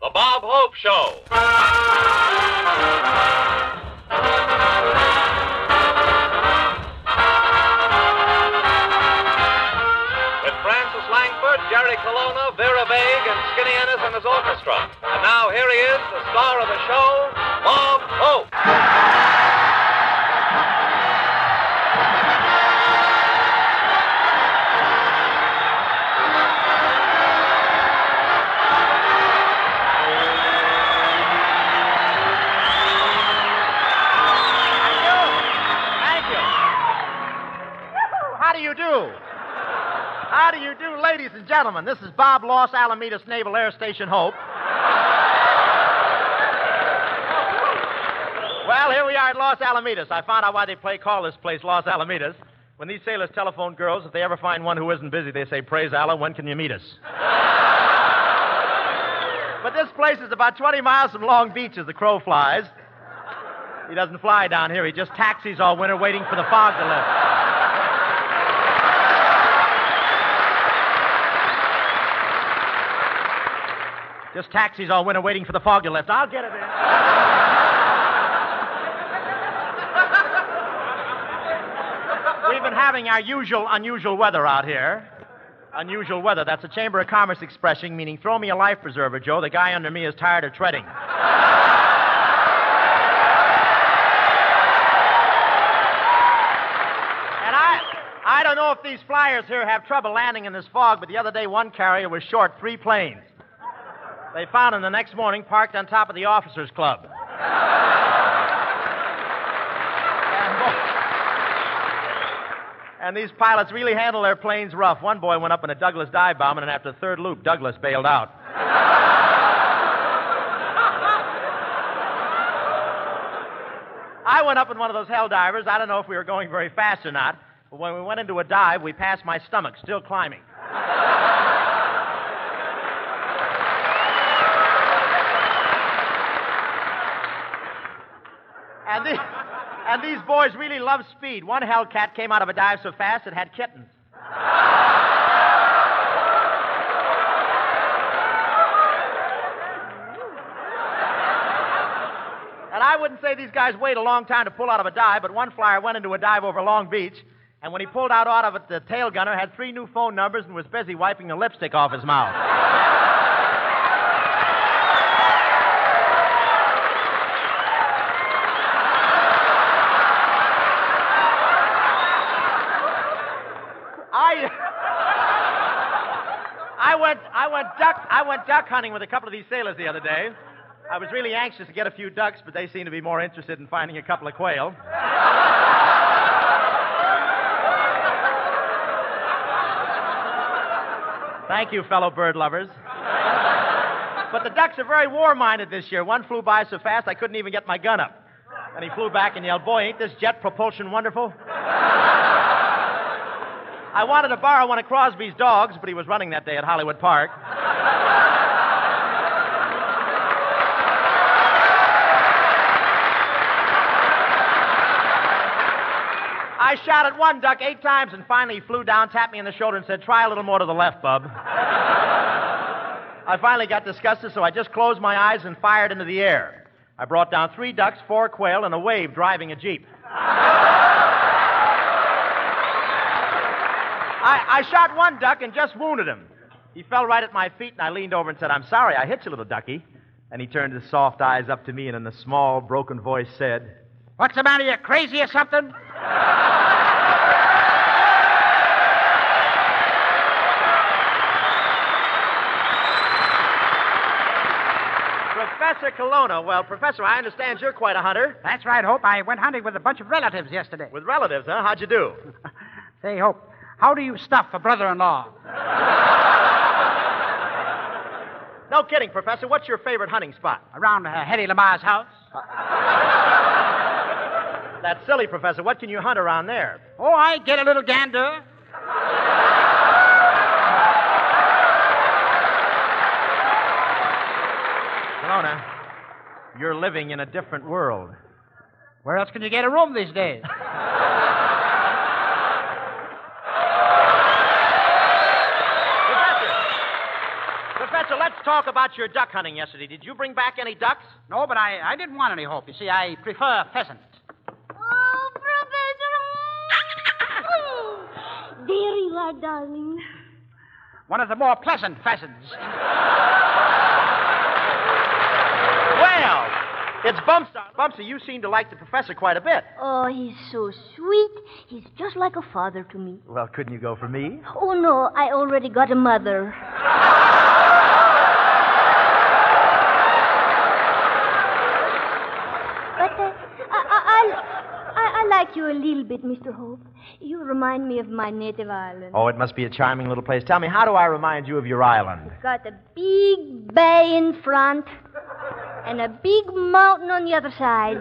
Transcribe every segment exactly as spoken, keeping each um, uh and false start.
The Bob Hope Show. With Francis Langford, Jerry Colonna, Vera Vague, and Skinny Ennis and his orchestra. And now here he is, the star of the show, Bob Hope. How do you do? How do you do, ladies and gentlemen? This is Bob Los Alamitos Naval Air Station Hope. Well, here we are at Los Alamitos. I found out why they play call this place Los Alamitos. When these sailors telephone girls, if they ever find one who isn't busy, they say, "Praise Allah, when can you meet us?" But this place is about twenty miles from Long Beach as the crow flies. He doesn't fly down here. He just taxis all winter waiting for the fog to lift. Just taxis all winter waiting for the fog to lift. I'll get it in. We've been having our usual unusual weather out here. Unusual weather. That's a Chamber of Commerce expression meaning throw me a life preserver, Joe. The guy under me is tired of treading. And I, I don't know if these flyers here have trouble landing in this fog, but the other day one carrier was short three planes. They found him the next morning parked on top of the Officers Club. and, boy, and these pilots really handle their planes rough. One boy went up in a Douglas dive bomb, and after the third loop, Douglas bailed out. I went up in one of those hell divers. I don't know if we were going very fast or not, but when we went into a dive, we passed my stomach, still climbing. And these, and these boys really love speed. One Hellcat came out of a dive so fast it had kittens. And I wouldn't say these guys wait a long time to pull out of a dive, but one flyer went into a dive over Long Beach, and when he pulled out out of it, the tail gunner had three new phone numbers and was busy wiping the lipstick off his mouth. I went, I went duck, I went duck hunting with a couple of these sailors the other day. I was really anxious to get a few ducks, but they seemed to be more interested in finding a couple of quail. Thank you, fellow bird lovers. But the ducks are very war-minded this year. One flew by so fast I couldn't even get my gun up. And he flew back and yelled, "Boy, ain't this jet propulsion wonderful?" I wanted to borrow one of Crosby's dogs, but he was running that day at Hollywood Park. I shot at one duck eight times, and finally he flew down, tapped me on the shoulder, and said, "Try a little more to the left, bub." I finally got disgusted, so I just closed my eyes and fired into the air. I brought down three ducks, four quail, and a wave driving a Jeep. I, I shot one duck and just wounded him. He fell right at my feet, and I leaned over and said, "I'm sorry, I hit you, little ducky." And he turned his soft eyes up to me and in a small, broken voice said, "What's the matter, you crazy or something?" Professor Colonna. Well, Professor, I understand you're quite a hunter. That's right, Hope. I went hunting with a bunch of relatives yesterday. With relatives, huh? How'd you do? Say, Hope, how do you stuff a brother-in-law? No kidding, Professor. What's your favorite hunting spot? Around uh, Hetty Lamar's house. That's silly, Professor. What can you hunt around there? Oh, I get a little gander. Colonna, you're living in a different world. Where else can you get a room these days? Professor, Professor, let's talk talk about your duck hunting yesterday. Did you bring back any ducks? No, but I, I didn't want any hope. You see, I prefer pheasant. Oh, Professor. There you are, darling. One of the more pleasant pheasants. Well, it's Bumster. Bumster, you seem to like the professor quite a bit. Oh, he's so sweet. He's just like a father to me. Well, couldn't you go for me? Oh, no, I already got a mother. But uh, I, I, I, I like you a little bit, Mister Hope. You remind me of my native island. Oh, it must be a charming little place. Tell me, how do I remind you of your island? It's got a big bay in front and a big mountain on the other side.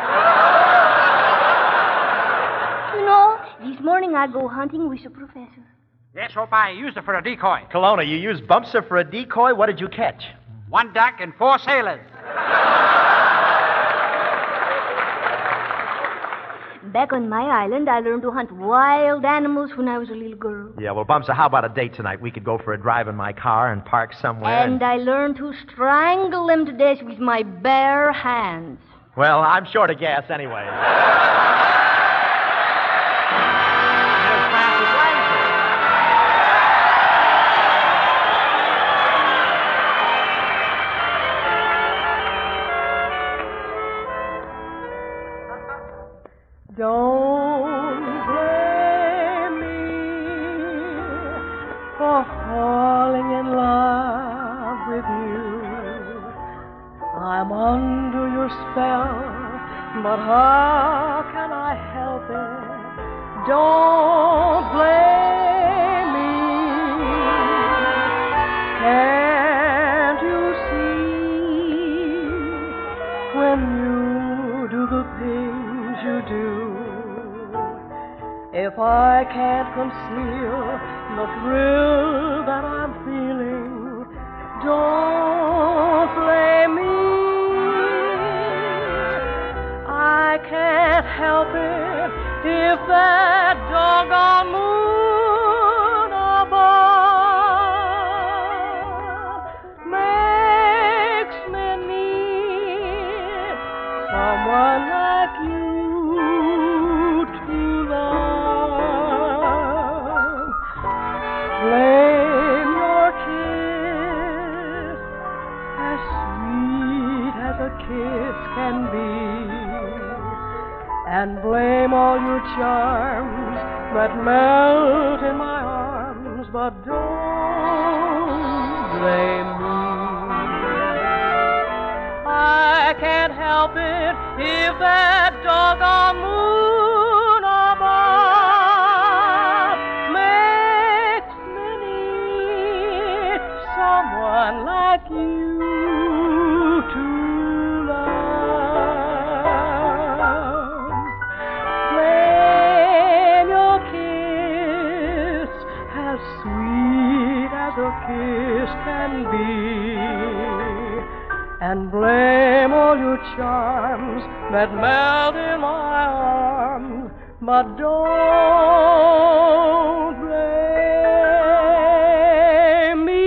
You know, this morning I go hunting with the professor. Yes, Hope, I used it for a decoy. Kelowna, you used Bumster for a decoy? What did you catch? One duck and four sailors. Back on my island, I learned to hunt wild animals when I was a little girl. Yeah, well, Bumster, how about a date tonight? We could go for a drive in my car and park somewhere. And, and I learned to strangle them to death with my bare hands. Well, I'm short of gas anyway. Here's Francis Langford. Don't blame me for falling in love with you. I'm under your spell, but how can I help it? Don't blame me. Can't you see when you do the things you do? If I can't conceal the thrill that I'm feeling, don't blame me. I can't help it if that doggone moon above makes me need someone like you. Blame your kiss, as sweet as a kiss can be, and blame all your charms that melt in my arms, but don't blame me. I can't help it if that doggone moon above makes someone like you to love. Blame your kiss, as sweet as a kiss can be, and blame all your charms that melt in my arms, but don't blame me.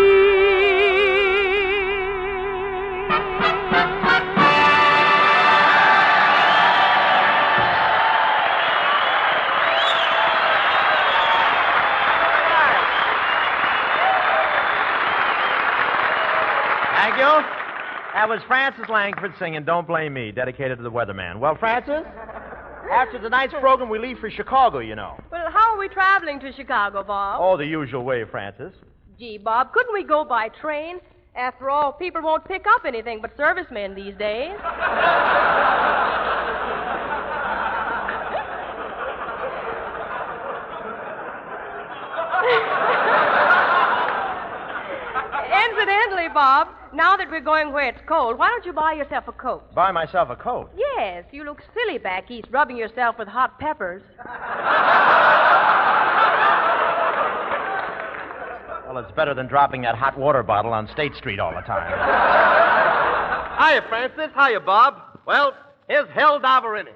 Thank you. That was Francis Langford singing Don't Blame Me, dedicated to the weatherman. Well, Francis, after tonight's program, we leave for Chicago, you know. Well, how are we traveling to Chicago, Bob? Oh, the usual way, Francis. Gee, Bob, couldn't we go by train? After all, people won't pick up anything but servicemen these days. Incidentally, Bob, now that we're going where it's cold, why don't you buy yourself a coat? Buy myself a coat. Yes, you look silly back east, rubbing yourself with hot peppers. Well, it's better than dropping that hot water bottle on State Street all the time. Hiya, Francis. Hiya, Bob. Well, here's Hell Diver Ennis.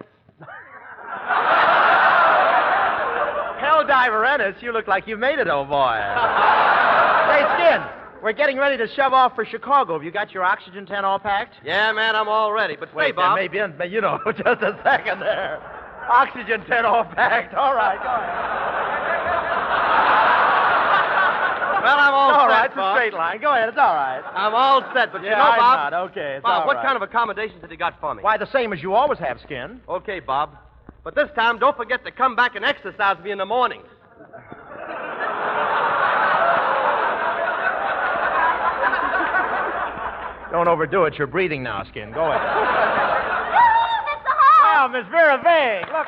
Hell Diver Ennis, you look like you made it, old boy. Say, Skin, We're getting ready to shove off for Chicago. Have you got your oxygen tent all packed? Yeah, man, I'm all ready. But Wait, say, Bob. maybe, in, you know, just a second there. Oxygen tent all packed. All right, go ahead. Well, I'm all, all set, right, it's Bob. a straight line. Go ahead, it's all right. I'm all set, but Yeah, you know, I'm Bob. not. Okay, it's Bob, all what right. kind of accommodations have you got for me? Why, the same as you always have, Skin. Okay, Bob. But this time, don't forget to come back and exercise me in the mornings. Don't overdo it. You're breathing now, Skin. Go ahead. Oh, Mister Hope! Well, Miss Vera Vague, look.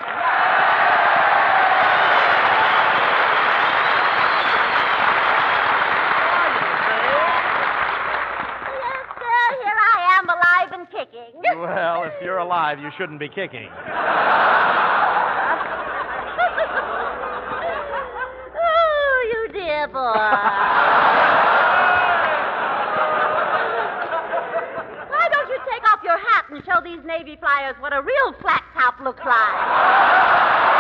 Yes, sir, here I am, alive and kicking. Well, if you're alive, you shouldn't be kicking. Oh, you dear boy. Why don't you take off your hat and show these Navy flyers what a real flat top looks like?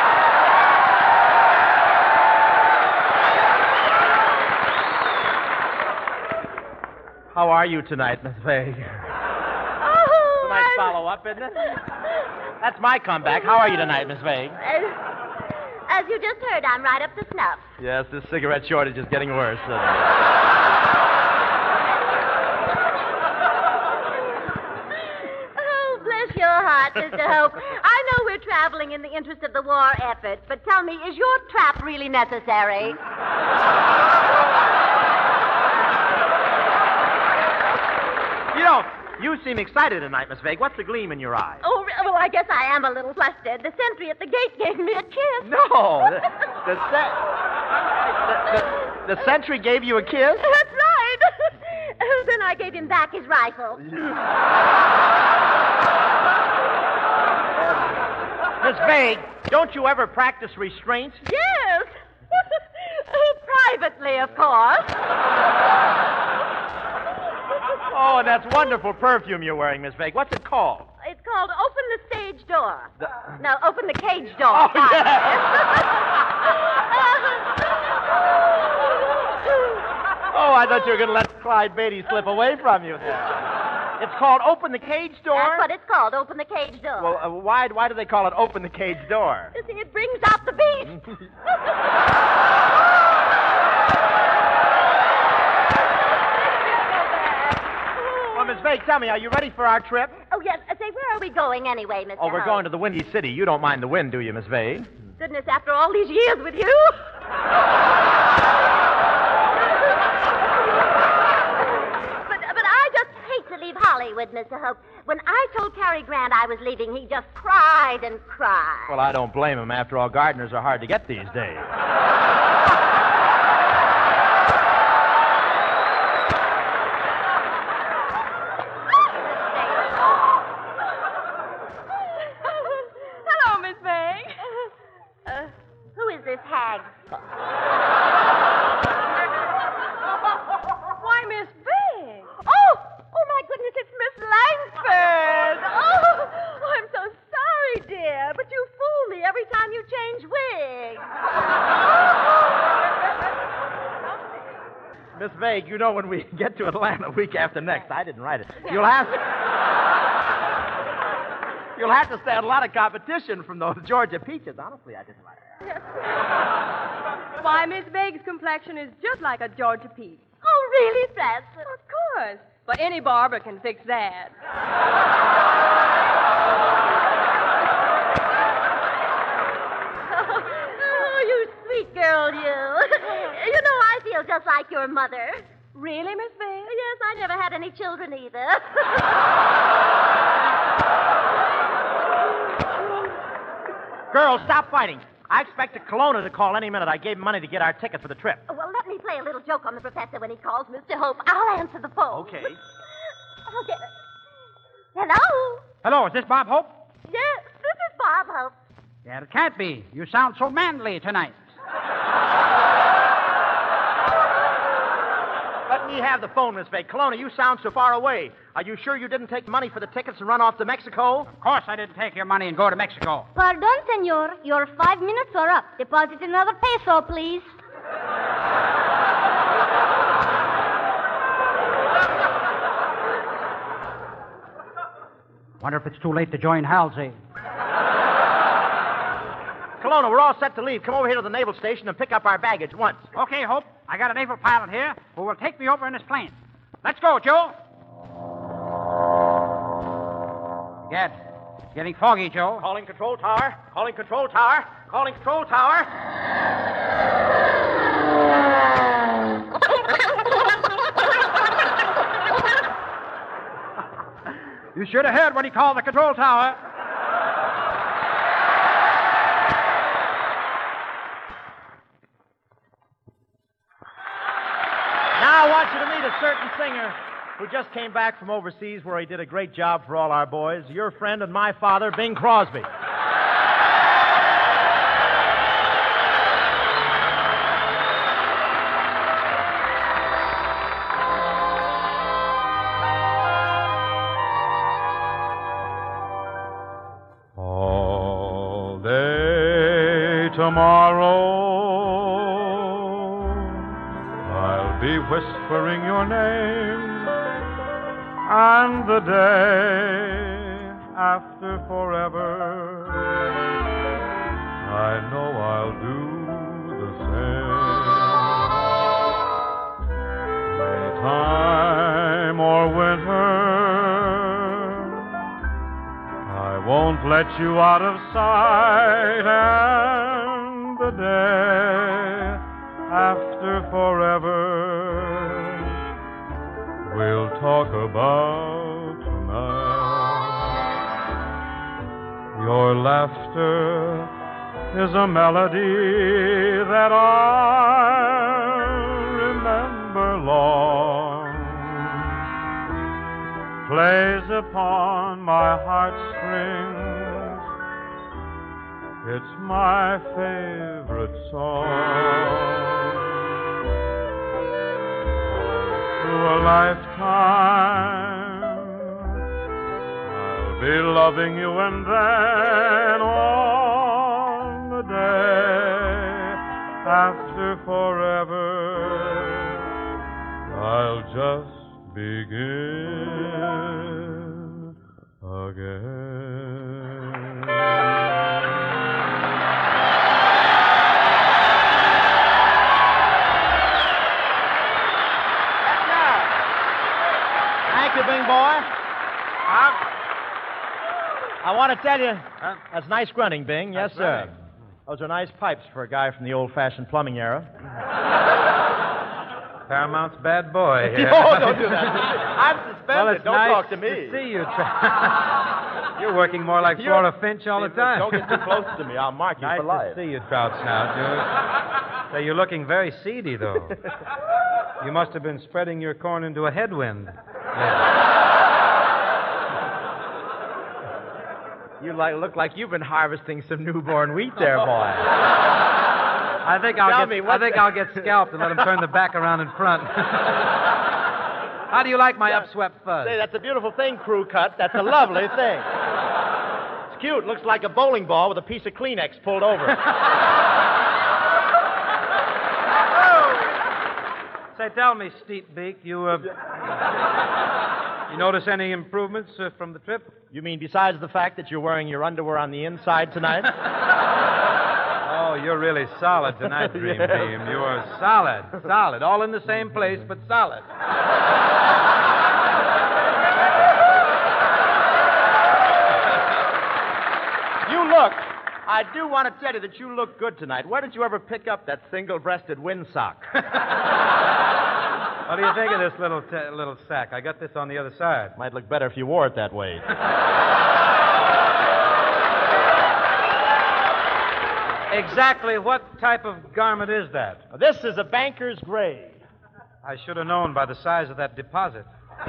How are you tonight, Miss Vague? Oh, It's a nice I'm- follow-up, isn't it? That's my comeback. How are you tonight, Miss Vague? As, as you just heard, I'm right up to snuff. Yes, this cigarette shortage is getting worse. isn't it? Oh, bless your heart, Mister Hope. I know we're traveling in the interest of the war effort, but tell me, is your trap really necessary? You know, you seem excited tonight, Miss Vague. What's the gleam in your eye? Oh, re- well, I guess I am a little flustered. The sentry at the gate gave me a kiss. No, the, the, se- the, the, the sentry gave you a kiss? That's right. Oh, then I gave him back his rifle. Miss Vague, don't you ever practice restraints? Yes. Privately, of course. Oh, and that's wonderful perfume you're wearing, Miss Vague. What's it called? It's called Open the Stage Door. The- No, Open the Cage Door. Oh, yeah. Oh, I thought you were going to let Clyde Beatty slip away from you there. It's called Open the Cage Door? That's what it's called, Open the Cage Door. Well, uh, why, why do they call it Open the Cage Door? You see, it brings out the beast. Well, Miss Vague, tell me, are you ready for our trip? Oh, yes. Uh, Say, where are we going anyway, Mister Oh, we're Hope? going to the Windy City. You don't mind the wind, do you, Miss Vague? Goodness, after all these years with you. but, but I just hate to leave Hollywood, Mister Hope. When I told Cary Grant I was leaving, he just cried and cried. Well, I don't blame him. After all, gardeners are hard to get these days. Hello, Miss Vague. Uh, who is this hag? Why, Miss Vague? Oh! Oh, my goodness, it's Miss Langford. Oh, oh, I'm so sorry, dear. But you fool me every time you change wigs. Miss Vague, you know when we get to Atlanta week after next, I didn't write it. You'll have You'll have to stand a lot of competition from those Georgia peaches. Honestly, I didn't write it. Why, Miss Vague's complexion is just like a Georgia peach. Oh, really, Francis? Of course. But any barber can fix that. Oh, you sweet girl, you. You know, I feel just like your mother. Really, Miss Vague? Yes, I never had any children either. Girls, stop fighting. I expect Kelowna to call any minute. I gave him money to get our ticket for the trip. Well, let me play a little joke on the professor when he calls, Mister Hope. I'll answer the phone. Okay. I'll get it. Hello? Hello, is this Bob Hope? Yes, this is Bob Hope. Yeah, it can't be. You sound so manly tonight. Let me have the phone, Miss Vague. Kelowna, you sound so far away. Are you sure you didn't take money for the tickets and run off to Mexico? Of course I didn't take your money and go to Mexico. Pardon, senor. Your five minutes are up. Deposit another peso, please. Wonder if it's too late to join Halsey. Colonna, we're all set to leave. Come over here to the naval station and pick up our baggage at once. Okay, Hope. I got a naval pilot here who will take me over in his plane. Let's go, Joe. Gad, it's getting foggy, Joe. Calling control tower. Calling control tower. Calling control tower. You should have heard when he called the control tower. Now I want you to meet a certain singer who just came back from overseas where he did a great job for all our boys. Your friend and my father, Bing Crosby. All day tomorrow I'll be whispering your name, and the day after forever I know I'll do the same. Maytime or winter, I won't let you out of sight, and the day after forever we'll talk about tonight. Your laughter is a melody that I remember long, plays upon my heartstrings. It's my favorite song. Through a lifetime I'll be loving you, and then on the day after forever I'll just begin again. Thank you, Bing boy. Huh? I want to tell you, that's nice grunting, Bing. Yes, That's sir. right. Those are nice pipes for a guy from the old-fashioned plumbing era. Paramount's bad boy here. Oh, don't do that. I'm suspended. Well, it's don't nice talk to me. to see you. Tra- You're working more like You're- Flora Finch all the time. Don't get too close to me. I'll mark you Nice for life. to see you, Trout Snout. You're, so you're looking very seedy, though. You must have been spreading your corn into a headwind. You like, look like you've been harvesting some newborn wheat there, boy. I think I'll Tell get. me, I what's think the- I'll get scalped and let him turn the back around in front. How do you like my upswept fuzz? Say, that's a beautiful thing, crew cut. That's a lovely thing. It's cute. Looks like a bowling ball with a piece of Kleenex pulled over it. Say, tell me, Steep Beak, you uh, you notice any improvements uh, from the trip? You mean besides the fact that you're wearing your underwear on the inside tonight? Oh, you're really solid tonight, Dream Yes. Beam. You are solid, solid, all in the same place, but solid. You look. I do want to tell you that you look good tonight. Where did you ever pick up that single-breasted windsock? What do you think of this little t- little sack? I got this on the other side. Might look better if you wore it that way. Exactly what type of garment is that? This is a banker's grave. I should have known by the size of that deposit.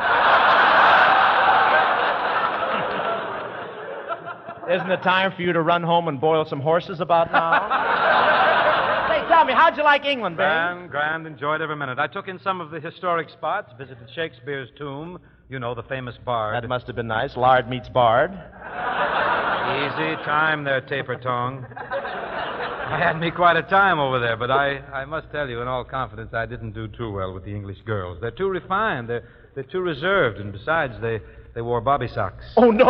Isn't it time for you to run home and boil some horses about now? Say, tell me, how'd you like England, Bing? Grand, grand, enjoyed every minute. I took in some of the historic spots, visited Shakespeare's tomb, you know, the famous bard. That must have been nice. Lard meets Bard. Easy time there, Taper Tongue. I had me quite a time over there, but I, I must tell you, in all confidence, I didn't do too well with the English girls. They're too refined. They're, they're too reserved, and besides, they, they wore bobby socks. Oh, no.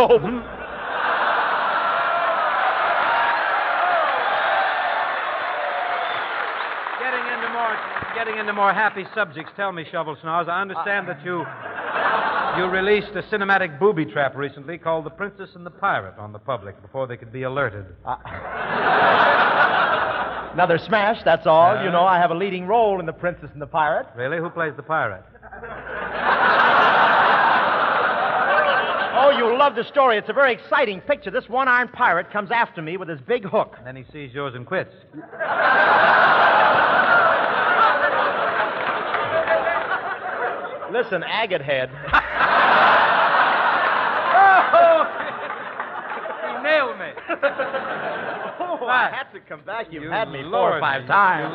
Getting into more, getting into more happy subjects, tell me, Shovel Snars, I understand that you... You released a cinematic booby trap recently called The Princess and the Pirate on the public before they could be alerted. Uh, another smash, that's all. Uh, you know, I have a leading role in The Princess and the Pirate. Really? Who plays the pirate? Oh, you'll love the story. It's a very exciting picture. This one-armed pirate comes after me with his big hook. Then he sees yours and quits. Listen, Agate Head. Oh! He nailed me. Oh, I had to come back. You've You had me four lured or five me. times.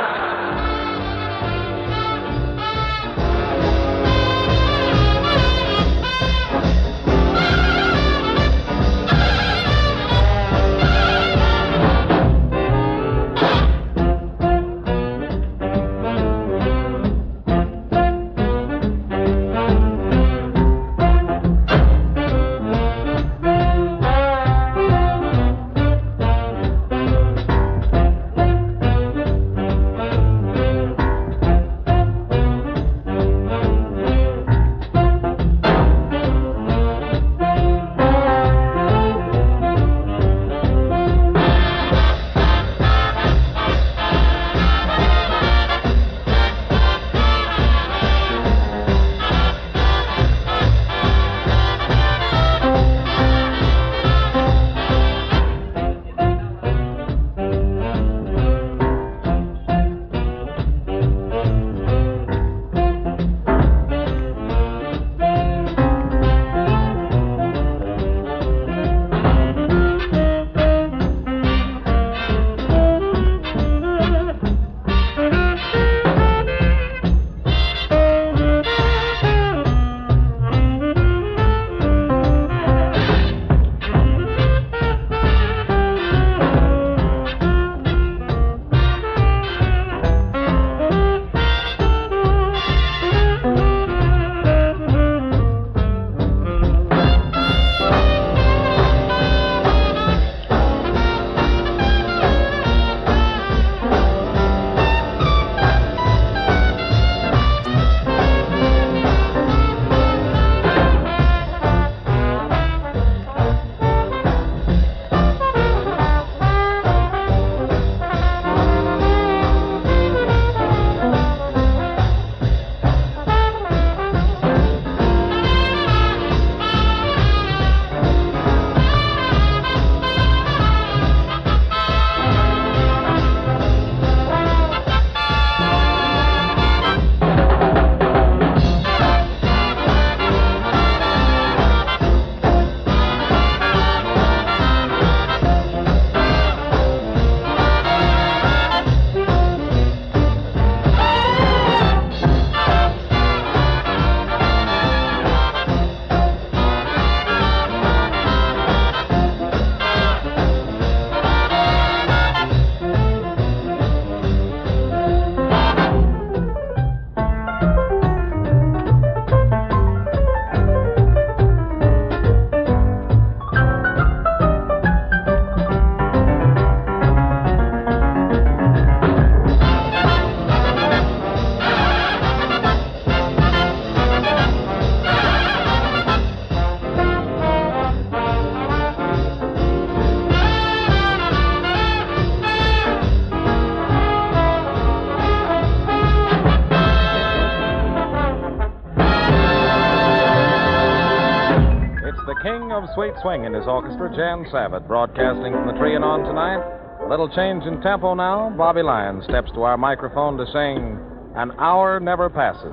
of Sweet Swing and his orchestra, Jan Savitt, broadcasting from the Trianon tonight. A little change in tempo now. Bobby Lyons steps to our microphone to sing An Hour Never Passes.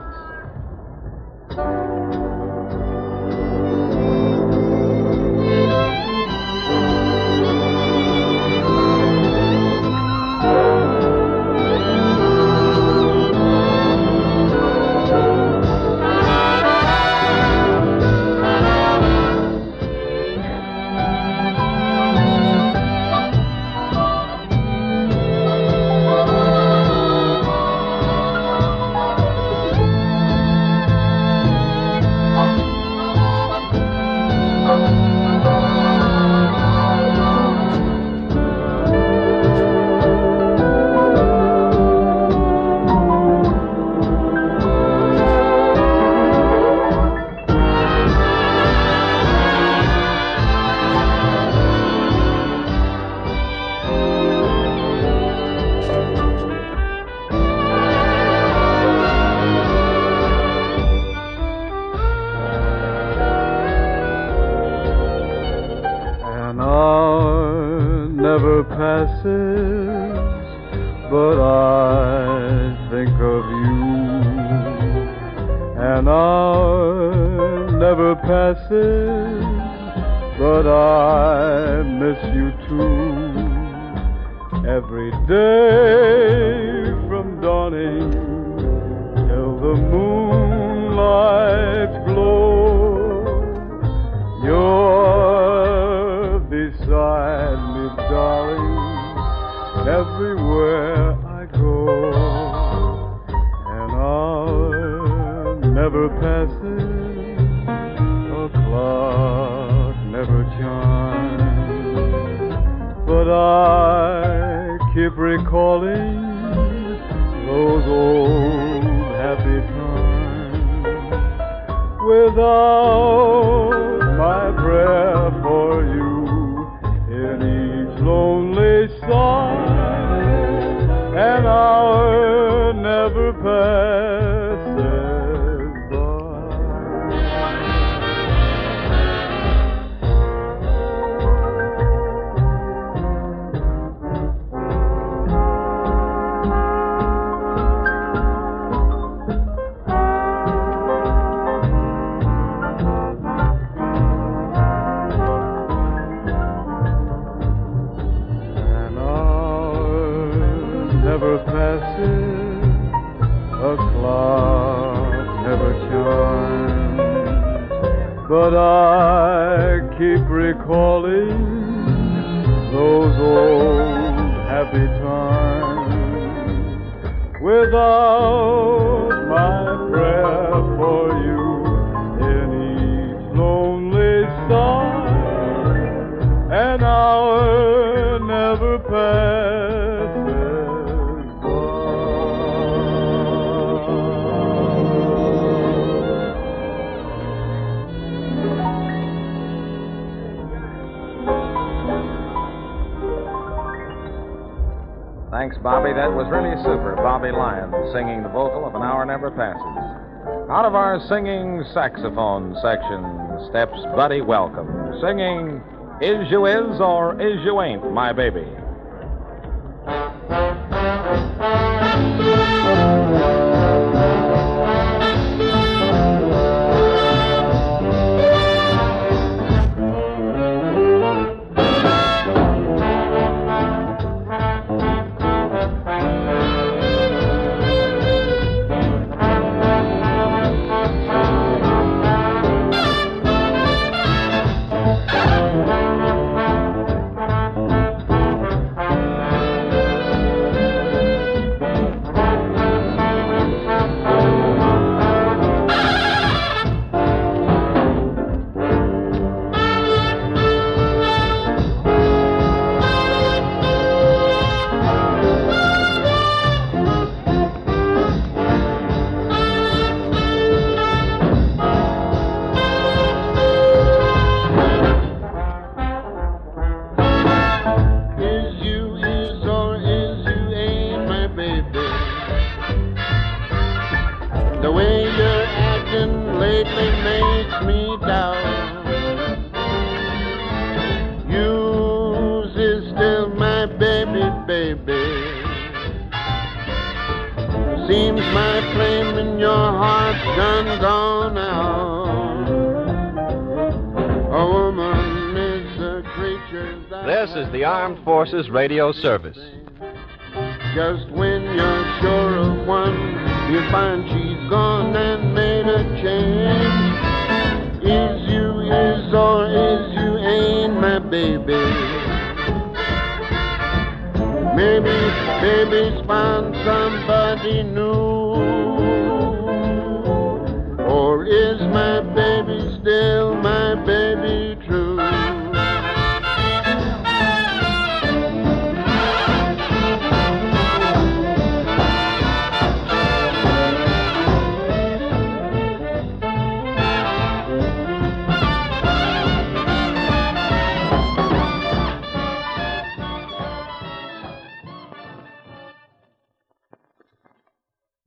passes, but I think of you. An hour never passes, but I miss you too. Every day from dawning till the moonlight glows, you're beside me, darling, everywhere I go. An hour never passes, a clock never chimes, but I keep recalling those old happy times. Without my prayer for you in each lonely sigh, an hour never passes but I keep recalling those old happy times. Without my prayer for you in each lonely sigh, an hour never passes Thanks, Bobby. That was really super. Bobby Lyons singing the vocal of An Hour Never Passes. Out of our singing saxophone section steps Buddy Welcome, singing Is You Is or Is You Ain't My Baby. This is the Armed Forces Radio Service. Just when you're sure of one, you find she's gone and made a change. Is you is or is you ain't my baby. Maybe baby's found somebody new. Or is my baby still